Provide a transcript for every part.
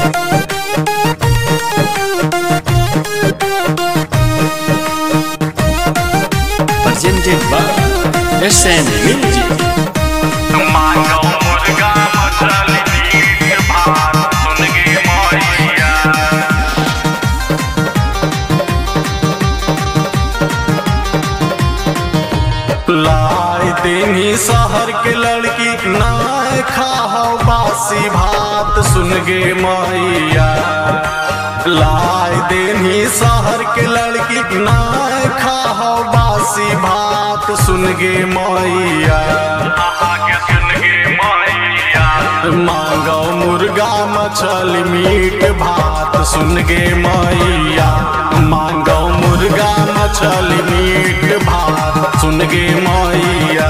Presented by SN Music. मांगो मुर्गा मछली मीट भात सुन गे मैया। लाए देनी शहर के लड़की नाय खाओ बासी भात सुन गे मैया। लाए देनी शहर के लड़की नाय खाओ बासी भात सुन गे मैया। आगे सुन गे मैया। मांगो मुर्गा मछली मीट भात सुन गे मैया। मांगो मुर्गा मछली मीट भात सुन गे मैया।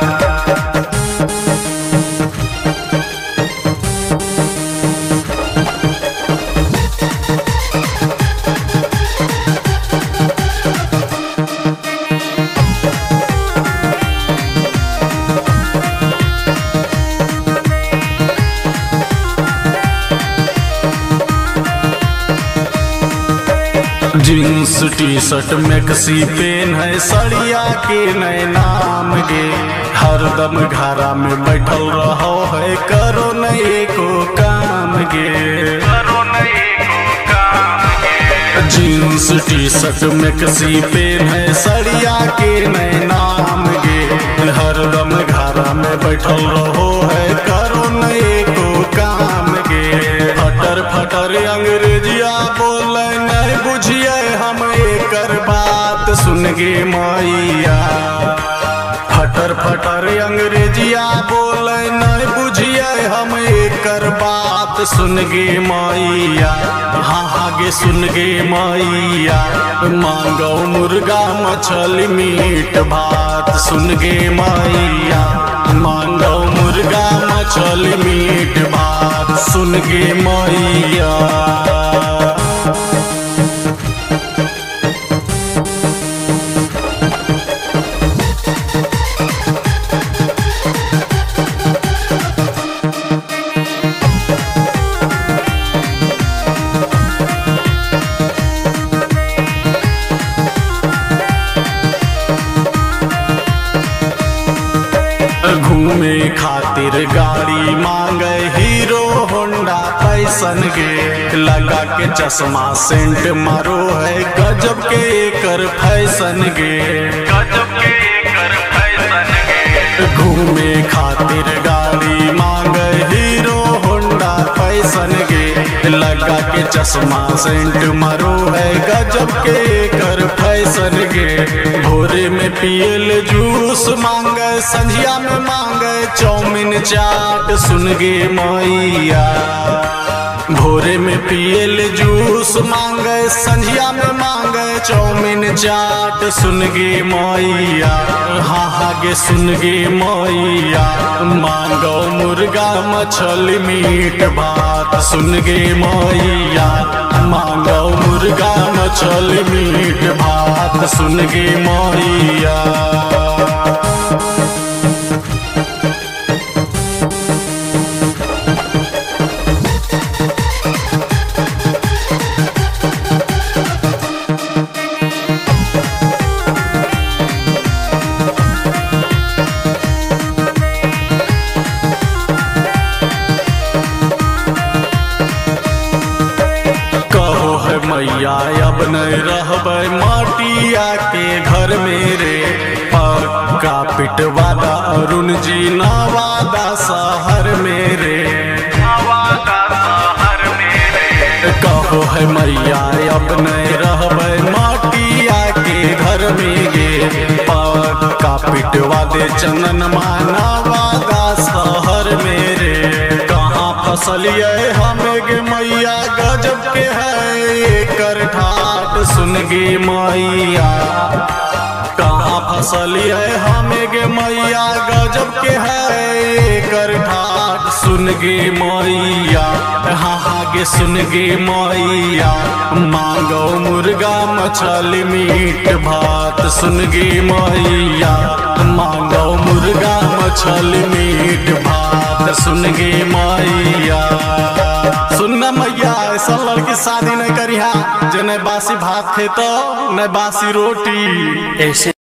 जींस टी शर्ट मैक्सी पेन है सड़िया के नए नाम गे। हरदम घरा में बैठल रहो है करो नए को काम गे। करो नहीं को काम गे। जींस टी शर्ट मैक्सी पेन है सड़िया के नए नाम गे। हरदम घरा में बैठल रहो है करो नए को काम गे। फटर फटर अंग्रेजिया बोले नहीं बुझिए हम एकर बात सुन गे मैया। फटर फटर अंग्रेजिया बोले नहीं बुझिए हम एकर बात सुन गे मैया। हाँ आगे सुन गे मैया। मांगो मुर्गा मछली मीट भात सुन गे मैया। मांगो मुर्गा मछली मीट भात सुन गे मैया। घूमे खातिर गाड़ी मांगे हीरो होंडा पैसन गे। लगा के चश्मा सेंट मारो है गजब के एकर फैशन गे। गजब के कर फैशन गे। घूमे खातिर गाड़ी मांगे हीरो होंडा पैसन गे। लगा के चश्मा सेंट मारो है गजब के एकर फैशन गे। भोरे में पियल जूस मांगे संझिया में मांगे चाउमीन चाट सुन गे मैया। भोरे में पियल जूस मांगे संझिया में मांगे चाउमीन चाट सुन गे मैया। हाँ आगे सुन गे मैया। मांगो मुर्गा मछली मीट भात सुन गे मैया। मांगो मुर्गा मछली मीट भात सुन गे मैया। मैया अब नहीं रहबै माटिया के घर मेरे। पक्का पिटवादा अरुण जी नवादा शहर मेरे। नवादा शहर मेरे। कहो है मैया अब नहीं रहबै माटिया के घर में गे। पक्का पिटवा दे चंदन नवादा शहर मेरे। कहाँ फसलिए हमें गे मैया गजब के है एकर ठाट सुन गे मैया। कहाँ फसलिए हमें गे मैया गजब के है एकर ठाट सुन गे मैया। हाँ आगे सुन गे मैया। मांगो मुर्गा मछली मीट भात सुन गे मैया। मांगो मुर्गा मछली मीट भात सुन गे मैया। सुनना मैया ऐसा लड़की शादी नहीं करिहा जे नहीं बासी भात खेतो नहीं बासी रोटी। ऐसे